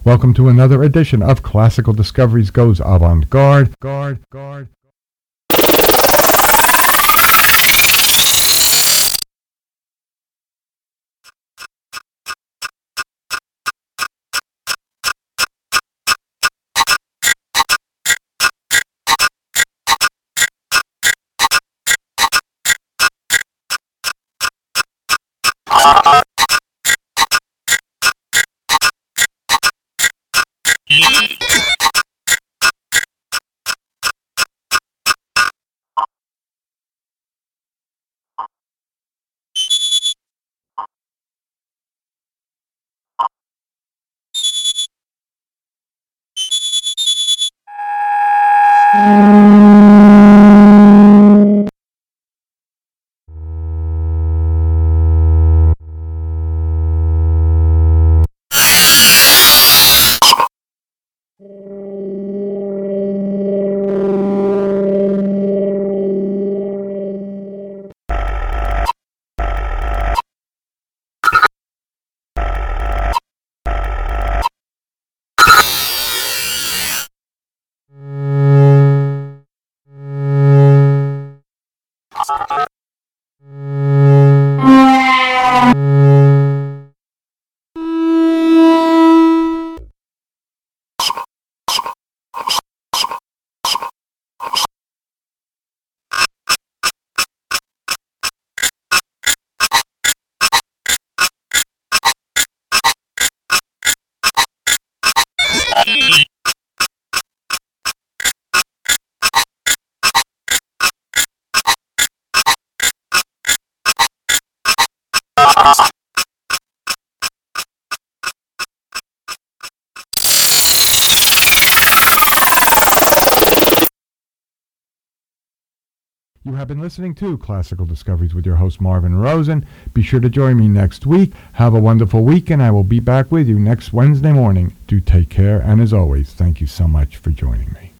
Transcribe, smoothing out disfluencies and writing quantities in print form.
Welcome to another edition of Classical Discoveries Goes Avant-Garde. You have been listening to Classical Discoveries with your host Marvin Rosen. Be sure to join me next week. Have a wonderful week, and I will be back with you next Wednesday morning. Do take care, and as always, thank you so much for joining me.